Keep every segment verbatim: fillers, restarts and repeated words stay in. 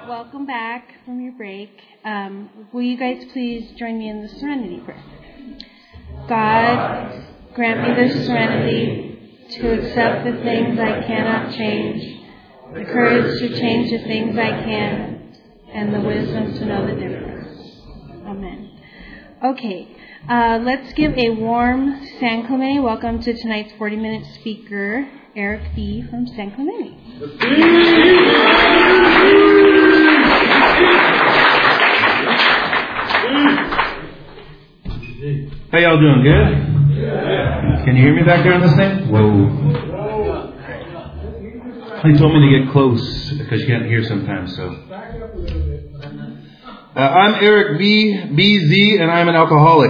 welcome back from your break. Um, will you guys please join me in the serenity prayer? God, grant me the serenity to accept the things I cannot change, the courage to change the things I can, and the wisdom to know the difference. Amen. Okay, uh, let's give a warm San Clemente welcome to tonight's forty-minute speaker, Eric B. from San Clemente. How y'all doing? Good? Yeah. Can you hear me back there on this thing? Whoa. They told me to get close because you can't hear sometimes. So, uh, I'm Eric B. B Z, and I'm an alcoholic.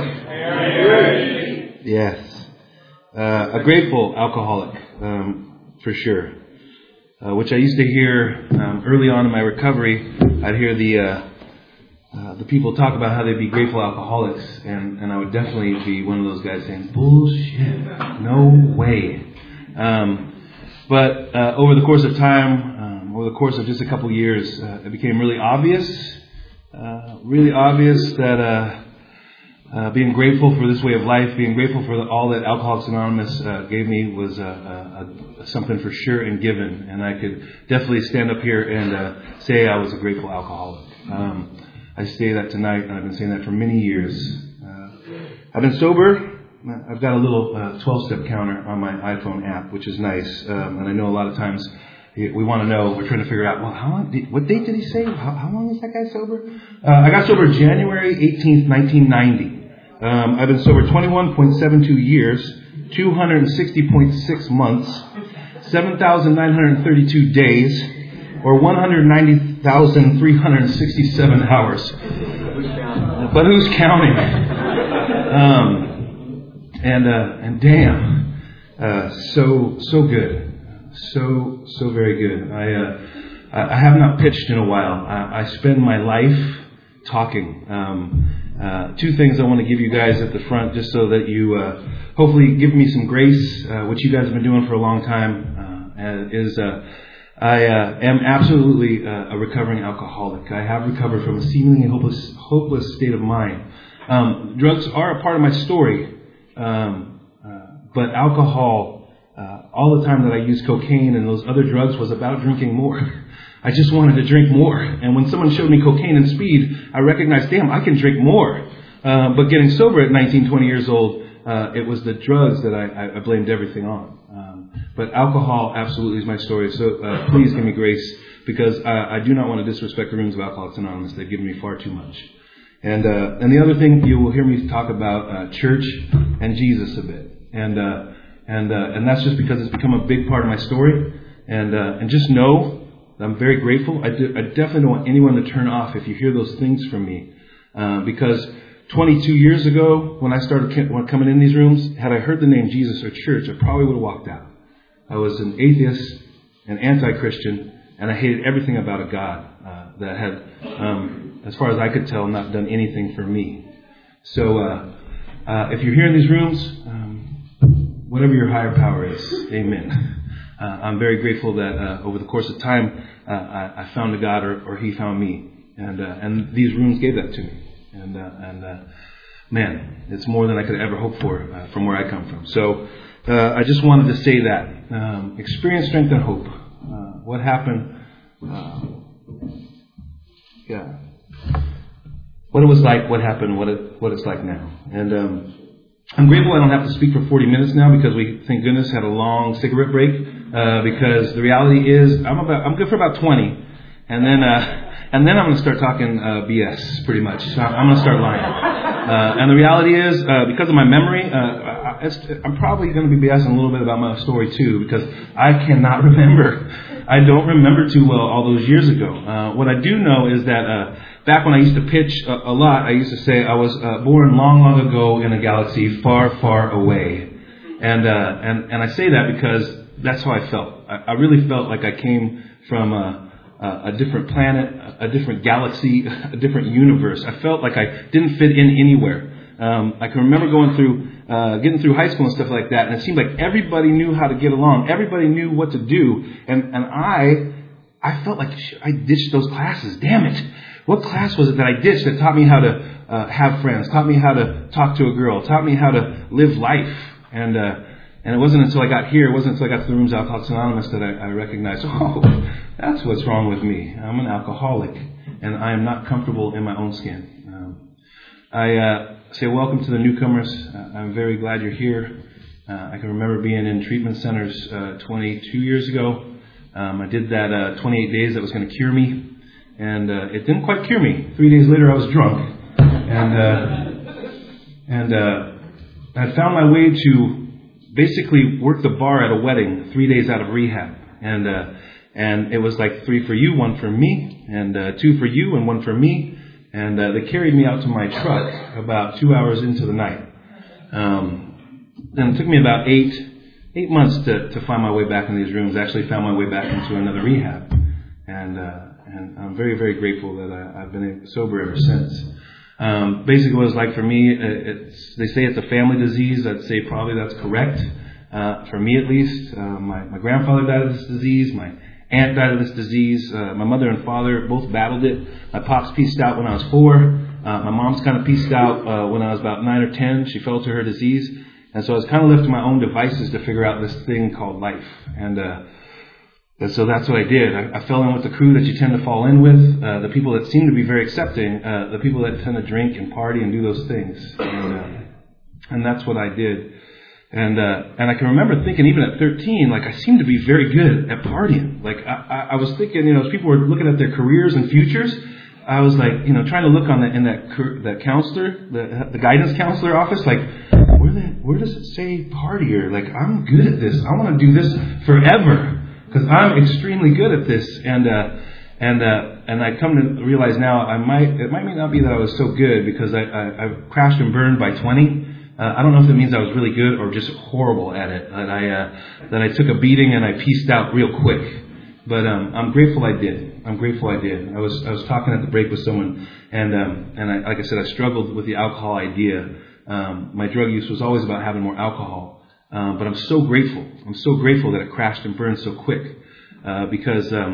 Yes, uh, a grateful alcoholic, um, for sure. Uh, which I used to hear um, early on in my recovery. I'd hear the uh, uh, the people talk about how they'd be grateful alcoholics, and, and I would definitely be one of those guys saying, bullshit, no way. Um, but uh, over the course of time, um, over the course of just a couple years, uh, it became really obvious, uh, really obvious that uh, uh, being grateful for this way of life, being grateful for the, all that Alcoholics Anonymous uh, gave me was uh, uh, uh, something for sure and given. And I could definitely stand up here and uh, say I was a grateful alcoholic. Um, I say that tonight, and I've been saying that for many years. Uh, I've been sober. I've got a little uh, twelve-step counter on my iPhone app, which is nice. Um, and I know a lot of times we want to know, we're trying to figure out, well, how long did, what date did he say? How, how long is that guy sober? Uh, I got sober January eighteenth, nineteen ninety. Um, I've been sober twenty-one point seven two years, two hundred sixty point six months, seven thousand nine hundred thirty-two days, or one hundred ninety thousand three hundred sixty-seven hours. But who's counting? Um, and uh, and damn, uh, so so good, so so very good. I uh, I have not pitched in a while. I, I spend my life talking. Um, uh, two things I want to give you guys at the front, just so that you uh, hopefully give me some grace, uh, which you guys have been doing for a long time. Uh, is uh, I uh, am absolutely uh, a recovering alcoholic. I have recovered from a seemingly hopeless, hopeless state of mind. Um, drugs are a part of my story, um, uh, but alcohol, uh, all the time that I used cocaine and those other drugs was about drinking more. I just wanted to drink more. And when someone showed me cocaine and speed, I recognized, damn, I can drink more. Uh, but getting sober at nineteen, twenty years old, uh, it was the drugs that I, I blamed everything on. Um, but alcohol absolutely is my story. So uh, please give me grace, because I, I do not want to disrespect the rooms of Alcoholics Anonymous. They've given me far too much. And uh, and the other thing, you will hear me talk about uh, church and Jesus a bit. And uh, and uh, and that's just because it's become a big part of my story. And uh, and just know I'm very grateful. I, do, I definitely don't want anyone to turn off if you hear those things from me. Uh, because twenty-two years ago, when I started coming in these rooms, had I heard the name Jesus or church, I probably would have walked out. I was an atheist, an anti-Christian, and I hated everything about a God uh, that had, um, as far as I could tell, not done anything for me. So uh, uh, if you're here in these rooms, um, whatever your higher power is, amen. Uh, I'm very grateful that uh, over the course of time, uh, I, I found a God, or, or He found me, and uh, and these rooms gave that to me. And uh, and uh, man, it's more than I could ever hope for uh, from where I come from. So uh, I just wanted to say that um, experience, strength, and hope. Uh, what happened? Uh, yeah, what it was like, what happened, what it what it's like now, and. Um, I'm grateful I don't have to speak for forty minutes now, because we, thank goodness, had a long cigarette break. Uh, because the reality is, I'm about, I'm good for about twenty, and then, uh, and then I'm going to start talking uh, B S, pretty much. So I'm going to start lying. Uh, and the reality is, uh, because of my memory, uh, I, I'm probably going to be BSing a little bit about my story too, because I cannot remember. I don't remember too well all those years ago. Uh, what I do know is that. Uh, Back when I used to pitch a, a lot, I used to say I was uh, born long, long ago in a galaxy far, far away. And uh, and and I say that because that's how I felt. I, I really felt like I came from a, a, a different planet, a different galaxy, a different universe. I felt like I didn't fit in anywhere. Um, I can remember going through, uh, getting through high school and stuff like that, and it seemed like everybody knew how to get along. Everybody knew what to do. And, and I... I felt like I ditched those classes. Damn it. What class was it that I ditched that taught me how to uh, have friends, taught me how to talk to a girl, taught me how to live life? And uh, and it wasn't until I got here, it wasn't until I got to the rooms of Alcoholics Anonymous that I, I recognized, oh, that's what's wrong with me. I'm an alcoholic, and I am not comfortable in my own skin. Um, I uh, say welcome to the newcomers. Uh, I'm very glad you're here. Uh, I can remember being in treatment centers uh, twenty-two years ago. Um, I did that uh, twenty-eight days that was going to cure me. And uh, it didn't quite cure me. Three days later, I was drunk. And uh, and uh, I found my way to basically work the bar at a wedding three days out of rehab. And uh, and it was like three for you, one for me, and uh, two for you and one for me. And uh, they carried me out to my truck about two hours into the night. Um, and it took me about eight eight months to, to find my way back in these rooms. I actually found my way back into another rehab. And uh, and I'm very, very grateful that I, I've been sober ever since. Um, basically what it's like for me, it's, they say it's a family disease. I'd say probably that's correct. Uh, for me at least, uh, my, my grandfather died of this disease. My aunt died of this disease. Uh, my mother and father both battled it. My pops pieced out when I was four. Uh, my mom's kind of pieced out uh, when I was about nine or ten. She fell to her disease. And so I was kind of left to my own devices to figure out this thing called life. And, uh, And so that's what I did. I, I fell in with the crew that you tend to fall in with, uh, the people that seem to be very accepting, uh, the people that tend to drink and party and do those things. And, uh, and that's what I did. And uh, and I can remember thinking, even at thirteen, like I seemed to be very good at partying. Like I, I, I was thinking, you know, as people were looking at their careers and futures, I was like, you know, trying to look on the, in that that counselor, the the guidance counselor office, like, where the, where does it say partier? Like, I'm good at this. I want to do this forever. Because I'm extremely good at this, and uh, and uh, and I come to realize now I might it might not be that I was so good because I, I I've crashed and burned by twenty. Uh, I don't know if it means I was really good or just horrible at it. That I uh, that I took a beating and I pieced out real quick. But um, I'm grateful I did. I'm grateful I did. I was I was talking at the break with someone, and um, and I, like I said, I struggled with the alcohol idea. Um, my drug use was always about having more alcohol. Um, but I'm so grateful. I'm so grateful that it crashed and burned so quick uh, because um,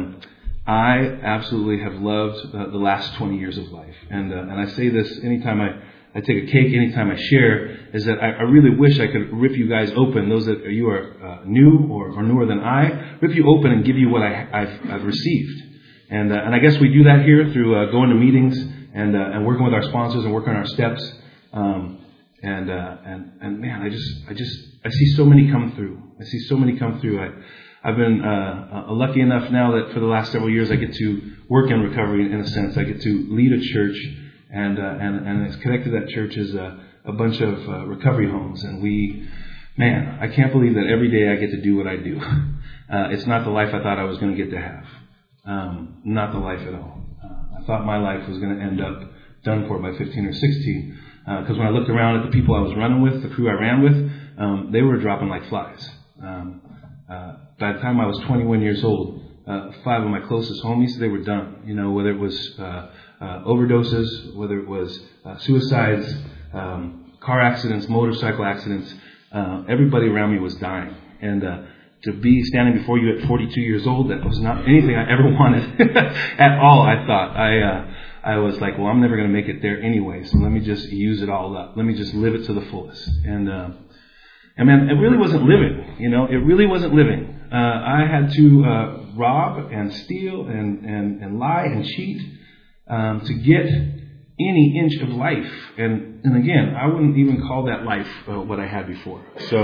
I absolutely have loved uh, the last twenty years of life. And uh, and I say this anytime I, I take a cake, anytime I share, is that I, I really wish I could rip you guys open, those that you are uh, new or, or newer than I, rip you open and give you what I, I've, I've received. And uh, and I guess we do that here through uh, going to meetings and uh, and working with our sponsors and working on our steps. Um, and uh, and and man, I just I just I see so many come through. I see so many come through. I, I've been uh, uh, lucky enough now that for the last several years I get to work in recovery in a sense. I get to lead a church, and uh, and and it's connected to that church is a, a bunch of uh, recovery homes. And we, man, I can't believe that every day I get to do what I do. Uh, it's not the life I thought I was going to get to have. Um, not the life at all. Uh, I thought my life was going to end up done for by fifteen or sixteen. Because uh, when I looked around at the people I was running with, the crew I ran with, um, they were dropping like flies. Um, uh, by the time I was twenty-one years old, uh, five of my closest homies, they were done. You know, whether it was uh, uh, overdoses, whether it was uh, suicides, um, car accidents, motorcycle accidents, uh, everybody around me was dying. And uh, to be standing before you at forty-two years old, that was not anything I ever wanted at all, I thought. I... Uh, I was like, well, I'm never going to make it there anyway, so let me just use it all up. Let me just live it to the fullest. And, uh, and man, it really wasn't living, you know, it really wasn't living. Uh, I had to uh, rob and steal and, and, and lie and cheat um, to get any inch of life. And, and again, I wouldn't even call that life uh, what I had before. So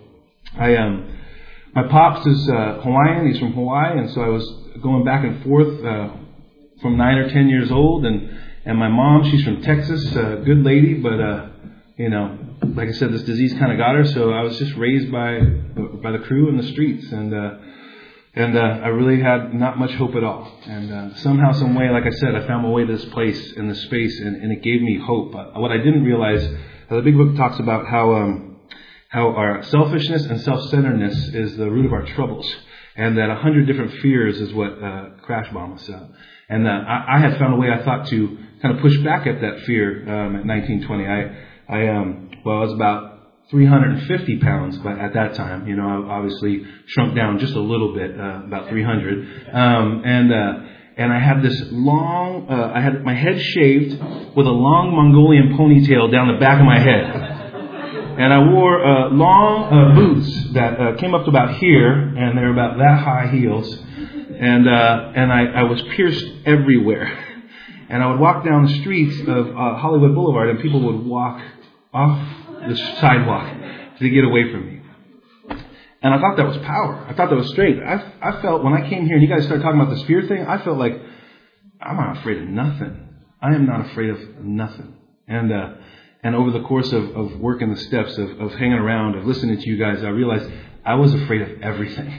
I, um, my pops is uh, Hawaiian, he's from Hawaii, and so I was going back and forth uh, from nine or ten years old, and, and my mom, she's from Texas, a uh, good lady, but, uh, you know, like I said, this disease kind of got her, so I was just raised by by the crew in the streets, and uh, and uh, I really had not much hope at all. And uh, somehow, some way, like I said, I found my way to this place and this space, and, and it gave me hope. Uh, what I didn't realize, uh, the big book talks about how um, how our selfishness and self-centeredness is the root of our troubles, and that a hundred different fears is what uh, crash bomb us out. And uh, I, I had found a way, I thought, to kind of push back at that fear um, at nineteen, twenty. I, I um, well, I was about three hundred fifty pounds, but at that time, you know, I obviously shrunk down just a little bit, uh, about three hundred. Um, and, uh, and I had this long, uh, I had my head shaved with a long Mongolian ponytail down the back of my head. And I wore, uh, long, uh, boots that, uh, came up to about here, and they were about that high heels. And, uh, and I, I was pierced everywhere. And I would walk down the streets of, uh, Hollywood Boulevard, and people would walk off the sidewalk to get away from me. And I thought that was power. I thought that was strength. I, I felt when I came here and you guys started talking about the fear thing, I felt like I'm not afraid of nothing. I am not afraid of nothing. And uh, and over the course of, of working the steps, of, of hanging around, of listening to you guys, I realized I was afraid of everything.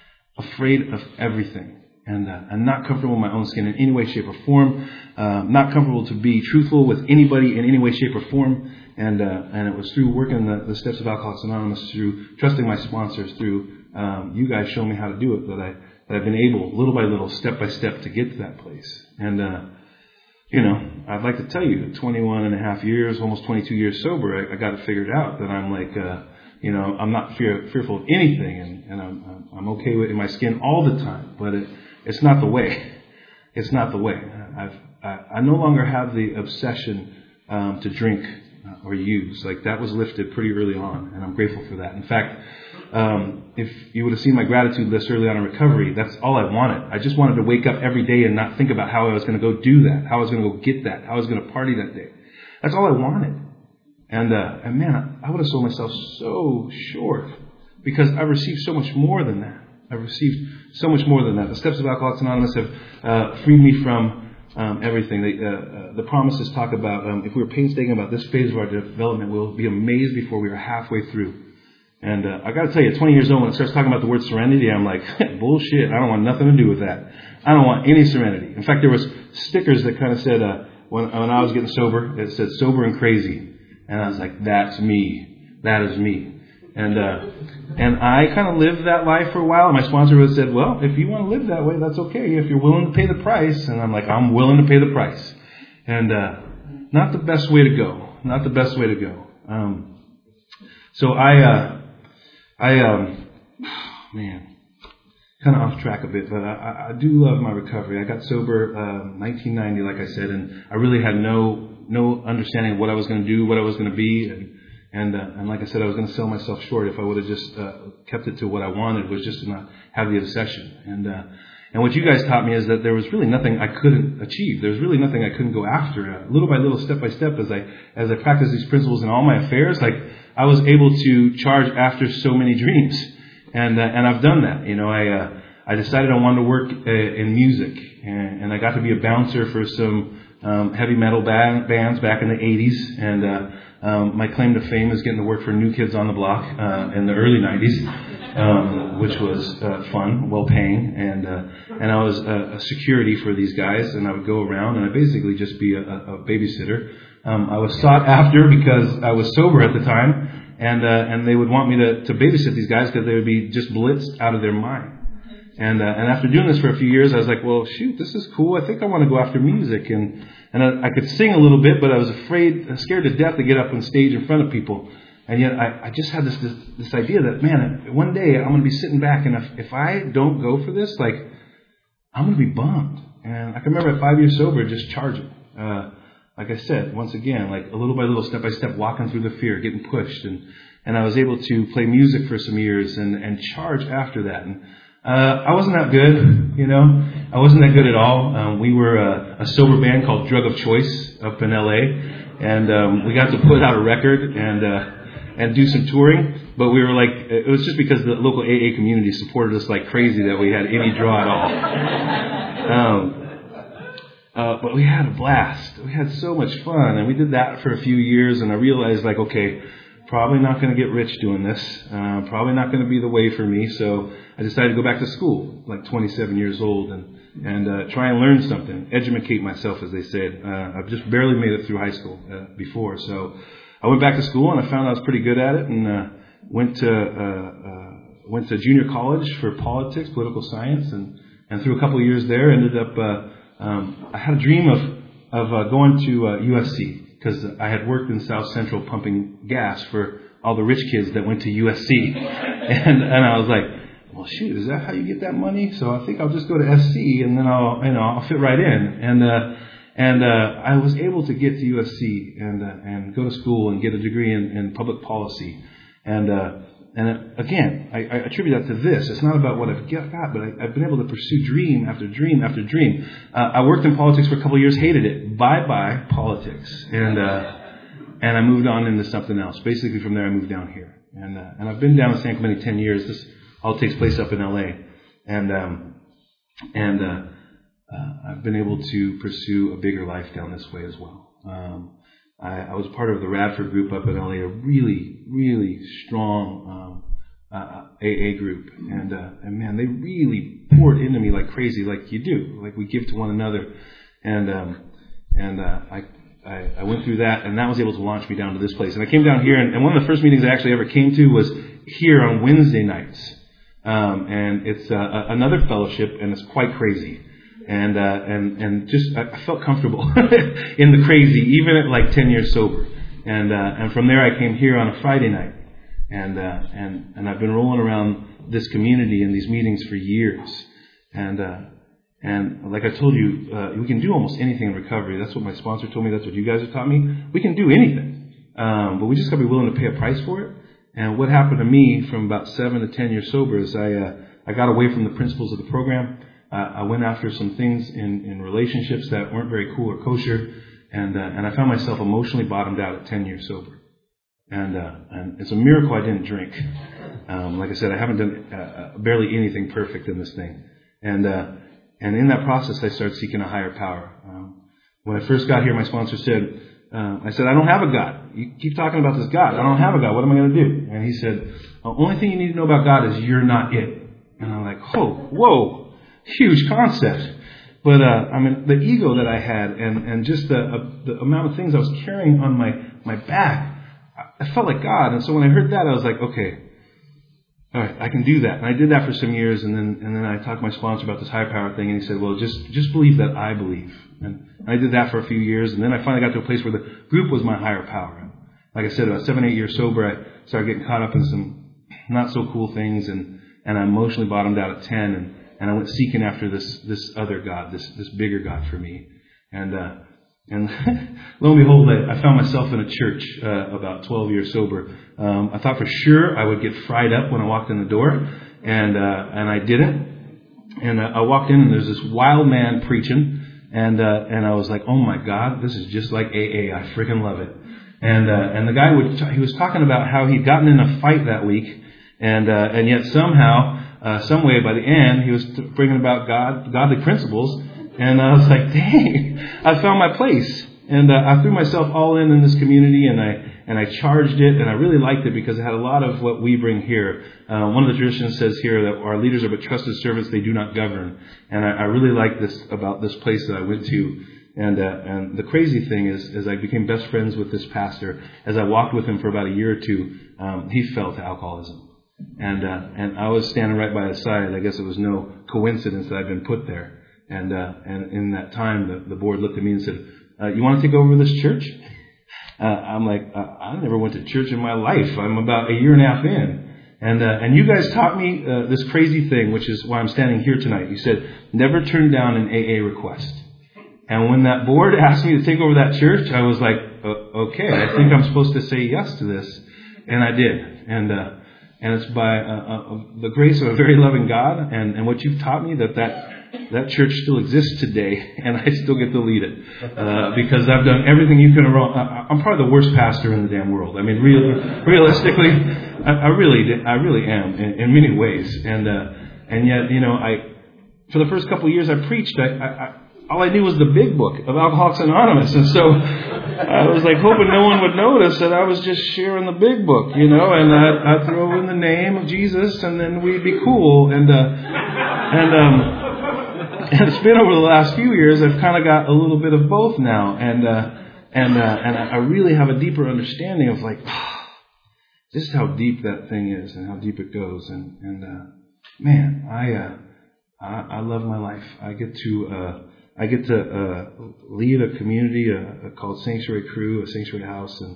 Afraid of everything. And uh, I'm not comfortable in my own skin in any way, shape, or form. Uh, not comfortable to be truthful with anybody in any way, shape, or form. And uh, and it was through working the, the steps of Alcoholics Anonymous, through trusting my sponsors, through um, you guys showing me how to do it, that, I, that I've been able, little by little, step by step, to get to that place. And, uh, you know, I'd like to tell you, twenty-one and a half years, almost twenty-two years sober, I, I got it figured out that I'm like, uh, you know, I'm not fear, fearful of anything, and, and I'm, I'm okay with in my skin all the time, but it, it's not the way. It's not the way. I've, I, I no longer have the obsession um, to drink or use. Like, that was lifted pretty early on, and I'm grateful for that. In fact, um, if you would have seen my gratitude list early on in recovery, that's all I wanted. I just wanted to wake up every day and not think about how I was going to go do that, how I was going to go get that, how I was going to party that day. That's all I wanted. And, uh, and man, I would have sold myself so short, because I received so much more than that. I received so much more than that. The steps of Alcoholics Anonymous have uh, freed me from Um, everything. They, uh, uh, the promises talk about um, if we were painstaking about this phase of our development, we'll be amazed before we are halfway through. And uh, I got to tell you, at twenty years old, when it starts talking about the word serenity, I'm like, bullshit. I don't want nothing to do with that. I don't want any serenity. In fact, there was stickers that kind of said uh, when when I was getting sober, it said sober and crazy, and I was like, that's me. That is me. And uh, and I kind of lived that life for a while. And my sponsor would have said, well, if you want to live that way, that's okay. If you're willing to pay the price. And I'm like, I'm willing to pay the price. And uh, not the best way to go. Not the best way to go. Um, so I, uh, I um, oh, man, kind of off track a bit, but I, I do love my recovery. I got sober uh, nineteen ninety, like I said, and I really had no no understanding of what I was going to do, what I was going to be, and And, uh, and like I said, I was going to sell myself short if I would have just uh, kept it to what I wanted, was just to not have the obsession. And uh, and what you guys taught me is that there was really nothing I couldn't achieve. There was really nothing I couldn't go after. Uh, little by little, step by step, as I as I practiced these principles in all my affairs, like I was able to charge after so many dreams. And uh, and I've done that. You know, I uh, I decided I wanted to work uh, in music, and, and I got to be a bouncer for some um, heavy metal band, bands back in the eighties, and. Uh, Um, my claim to fame is getting to work for New Kids on the Block uh, in the early nineties, um, which was uh, fun, well paying, and uh, and I was uh, a security for these guys, and I would go around and I'd basically just be a, a babysitter. Um, I was sought after because I was sober at the time, and uh, and they would want me to, to babysit these guys because they would be just blitzed out of their mind. And uh, and after doing this for a few years, I was like, well, shoot, this is cool. I think I want to go after music. And and I, I could sing a little bit, but I was afraid, scared to death to get up on stage in front of people. And yet I, I just had this, this this idea that, man, one day I'm going to be sitting back, and if, if I don't go for this, like, I'm going to be bummed. And I can remember at five years sober, just charging. Uh, like I said, once again, like a little by little, step by step, walking through the fear, getting pushed. And, and I was able to play music for some years and, and charge after that. And Uh, I wasn't that good, you know. I wasn't that good at all. Um, we were a, a sober band called Drug of Choice up in L A, and um, we got to put out a record and uh, and do some touring. But we were like, it was just because the local A A community supported us like crazy that we had any draw at all. Um, uh, but we had a blast. We had so much fun, and we did that for a few years. And I realized, like, okay, probably not going to get rich doing this. Uh, probably not going to be the way for me. So I decided to go back to school, like twenty-seven years old, and and uh, try and learn something, educate myself, as they said. Uh, I've just barely made it through high school uh, before, so I went back to school and I found I was pretty good at it, and uh, went to uh, uh, went to junior college for politics, political science, and and through a couple of years there, ended up. Uh, um, I had a dream of of uh, going to uh, U S C because I had worked in South Central pumping gas for all the rich kids that went to U S C. And, and I was like, well, shoot, is that how you get that money? So I think I'll just go to S C and then I'll, you know, I'll fit right in. And, uh, and, uh, I was able to get to U S C and, uh, and go to school and get a degree in, in public policy. And, uh, and again, I, I attribute that to this. It's not about what I've got, but I, I've been able to pursue dream after dream after dream. Uh, I worked in politics for a couple of years, hated it. Bye-bye politics. And, uh, and I moved on into something else. Basically from there I moved down here. And, uh, and I've been down in San Clemente ten years. This all takes place up in L A. And, um, and, uh, uh, I've been able to pursue a bigger life down this way as well. Um, I, I was part of the Radford group up in L A, a really, really strong, um, uh, A A group. And, uh, and man, they really poured into me like crazy, like you do, like we give to one another. And, um, and, uh, I, I, I went through that, and that was able to launch me down to this place. And I came down here, and, and one of the first meetings I actually ever came to was here on Wednesday nights. Um, and it's, uh, another fellowship, and it's quite crazy. And, uh, and, and just, I, I felt comfortable in the crazy, even at like ten years sober. And, uh, and from there I came here on a Friday night. And, uh, and, and I've been rolling around this community in these meetings for years. And, uh, and like I told you, uh, we can do almost anything in recovery. That's what my sponsor told me. That's what you guys have taught me. We can do anything. Um, but we just gotta be willing to pay a price for it. And what happened to me from about seven to ten years sober is I, uh, I got away from the principles of the program. Uh, I went after some things in, in relationships that weren't very cool or kosher, and uh, and I found myself emotionally bottomed out at ten years sober. And uh, and it's a miracle I didn't drink. Um, like I said, I haven't done uh, barely anything perfect in this thing. And uh, and in that process, I started seeking a higher power. Um, when I first got here, my sponsor said, uh, I said, I don't have a God. You keep talking about this God. I don't have a God. What am I going to do? And he said, the only thing you need to know about God is you're not it. And I'm like, oh, whoa. Huge concept. But, uh, I mean, the ego that I had and, and just the, uh, the amount of things I was carrying on my, my back, I, I felt like God. And so when I heard that, I was like, okay, all right, I can do that. And I did that for some years. And then, and then I talked to my sponsor about this higher power thing. And he said, well, just, just believe that I believe. And I did that for a few years. And then I finally got to a place where the group was my higher power. Like I said, about seven, eight years sober, I started getting caught up in some not so cool things. And, and I emotionally bottomed out at ten. And, And I went seeking after this this other God, this this bigger God for me. And uh, and lo and behold, I, I found myself in a church uh, about twelve years sober. Um, I thought for sure I would get fried up when I walked in the door, and uh, and I didn't. And uh, I walked in, and there's this wild man preaching, and uh, and I was like, oh my God, this is just like A A. I freaking love it. And uh, and the guy would t- he was talking about how he'd gotten in a fight that week, and uh, and yet somehow. Uh, some way by the end, he was t- bringing about God, godly principles, and I was like, dang, I found my place. And uh, I threw myself all in in this community, and I and I charged it, and I really liked it because it had a lot of what we bring here. Uh, one of the traditions says here that our leaders are but trusted servants, they do not govern. And I, I really like this about this place that I went to. And uh, and the crazy thing is, is I became best friends with this pastor. As I walked with him for about a year or two, um, he fell to alcoholism. And uh, and I was standing right by his side. I guess it was no coincidence that I'd been put there. And uh, and in that time, the, the board looked at me and said, uh, "You want to take over this church?" Uh, I'm like, uh, "I never went to church in my life. I'm about a year and a half in." And uh, and you guys taught me uh, this crazy thing, which is why I'm standing here tonight. You said, "Never turn down an A A request." And when that board asked me to take over that church, I was like, "Okay, I think I'm supposed to say yes to this," and I did. And uh, And it's by uh, uh, the grace of a very loving God and, and what you've taught me that, that that church still exists today, and I still get to lead it uh, because I've done everything you can wrong. I'm probably the worst pastor in the damn world. I mean, real, realistically, I, I really, I really am in, in many ways. And uh, and yet, you know, I for the first couple of years I preached. I, I, I all I knew was the big book of Alcoholics Anonymous, and so I was like hoping no one would notice that I was just sharing the big book, you know, and I'd, I'd throw in the name of Jesus, and then we'd be cool. And uh, and um, and it's been over the last few years. I've kind of got a little bit of both now, and uh, and uh, and I really have a deeper understanding of like just how deep that thing is and how deep it goes. And and uh, man, I, uh, I I love my life. I get to. Uh, I get to uh, lead a community uh, called Sanctuary Crew, a sanctuary house, and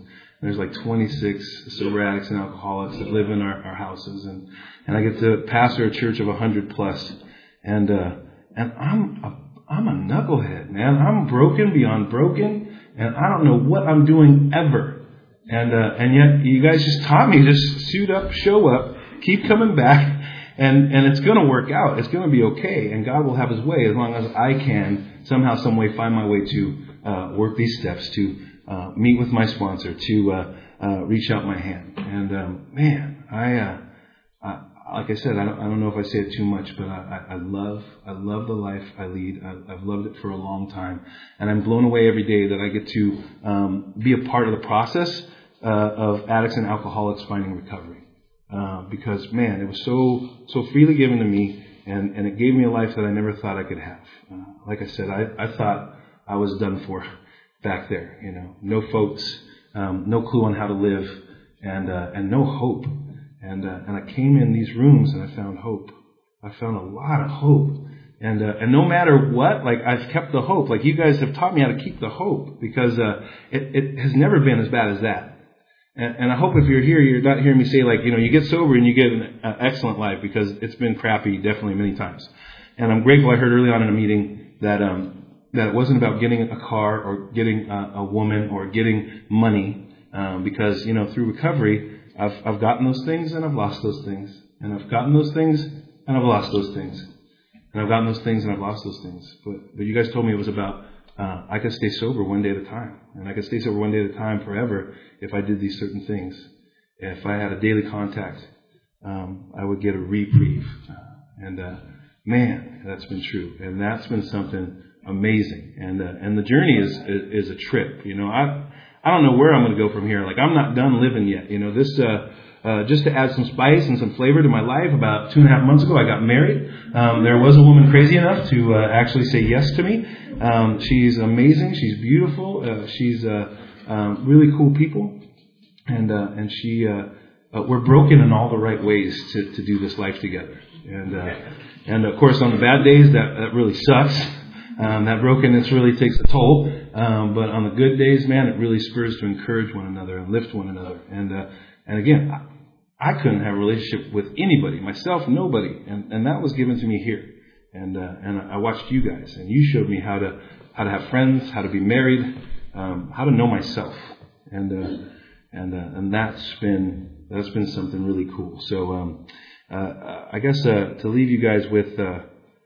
There's like twenty-six sober addicts and alcoholics that live in our, our houses, and, and I get to pastor a church of one hundred plus, and uh, and I'm a, I'm a knucklehead, man. I'm broken beyond broken, and I don't know what I'm doing ever, and uh, and yet you guys just taught me, just suit up, show up, keep coming back, and and it's going to work out. It's going to be okay, and God will have His way as long as I can somehow, some way find my way to uh, work these steps to. Uh, meet with my sponsor, to uh, uh, reach out my hand. And um, man, I, uh, I like I said, I don't, I don't know if I say it too much, but I, I, I love I love the life I lead. I, I've loved it for a long time, and I'm blown away every day that I get to um, be a part of the process uh, of addicts and alcoholics finding recovery. Uh, because man, it was so so freely given to me, and, and it gave me a life that I never thought I could have. Uh, like I said, I, I thought I was done for. Back there, you know, no folks, um, no clue on how to live, and uh, and no hope. And uh, and I came in these rooms and I found hope. I found a lot of hope. And uh, and no matter what, like I've kept the hope. Like you guys have taught me how to keep the hope, because uh, it it has never been as bad as that. And, and I hope if you're here, you're not hearing me say like, you know, you get sober and you get an uh, excellent life, because it's been crappy definitely many times. And I'm grateful. I heard early on in a meeting that. Um, that it wasn't about getting a car or getting a, a woman or getting money, um, because, you know, through recovery, I've, I've gotten those things and I've lost those things. And I've gotten those things and I've lost those things. And I've gotten those things and I've lost those things. But, but you guys told me it was about, uh, I could stay sober one day at a time. And I could stay sober one day at a time forever if I did these certain things. If I had a daily contact, um, I would get a reprieve. Uh, and, uh, man, that's been true. And that's been something amazing, and uh, and the journey is, is is a trip. You know, I I don't know where I'm going to go from here. Like I'm not done living yet. You know, this uh, uh, just to add some spice and some flavor to my life. About two and a half months ago, I got married. Um, there was a woman crazy enough to uh, actually say yes to me. Um, she's amazing. She's beautiful. Uh, she's uh, um, really cool people, and uh, and she uh, uh, we're broken in all the right ways to to do this life together. And uh, and of course, on the bad days, that that really sucks. Um, that brokenness really takes a toll, um, but on the good days, man, it really spurs to encourage one another and lift one another. And uh, and again, I, I couldn't have a relationship with anybody, myself, nobody, and, and that was given to me here. And uh, and I watched you guys, and you showed me how to how to have friends, how to be married, um, how to know myself, and uh, and uh, and that's been that's been something really cool. So um, uh, I guess uh, to leave you guys with. Uh,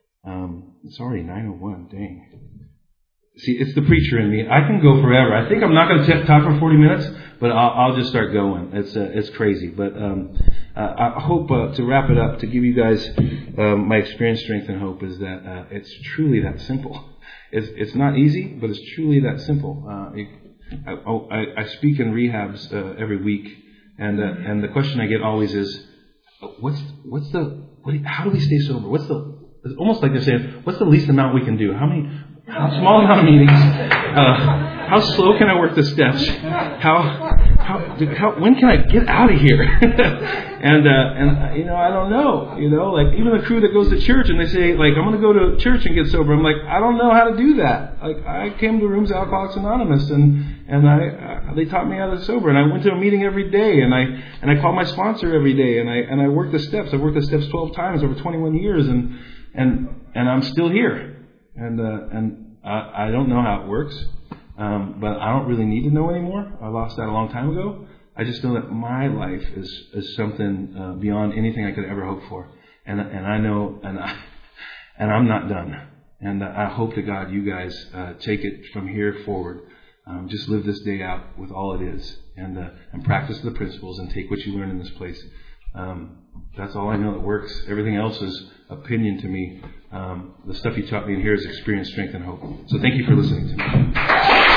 Um, it's already nine oh one, dang. See, it's the preacher in me. I can go forever. I think I'm not going to talk for forty minutes, but I'll, I'll just start going. It's uh, it's crazy. But um, uh, I hope uh, to wrap it up, to give you guys um, my experience, strength, and hope is that uh, it's truly that simple. It's it's not easy, but it's truly that simple. Uh, it, I, I, I speak in rehabs uh, every week, and uh, and the question I get always is, what's what's the what do you, how do we stay sober? What's the It's almost like they're saying, what's the least amount we can do? How many, how small amount of meetings? Uh, how slow can I work the steps? How, how, how when can I get out of here? and, uh, and, you know, I don't know, you know, like even the crew that goes to church and they say, like, I'm going to go to church and get sober. I'm like, I don't know how to do that. Like, I came to rooms of Alcoholics Anonymous and, and I, uh, they taught me how to sober, and I went to a meeting every day, and I, and I called my sponsor every day, and I, and I worked the steps. I've worked the steps twelve times over twenty-one years, and, And and I'm still here, and uh, and I, I don't know how it works, um, but I don't really need to know anymore. I lost that a long time ago. I just know that my life is is something uh, beyond anything I could ever hope for, and and I know, and I and I'm not done. And I hope to God you guys uh, take it from here forward. Um, just live this day out with all it is, and uh, and practice the principles, and take what you learn in this place. Um, that's all I know that works. Everything else is opinion to me. Um, the stuff you taught me in here is experience, strength, and hope. So thank you for listening to me.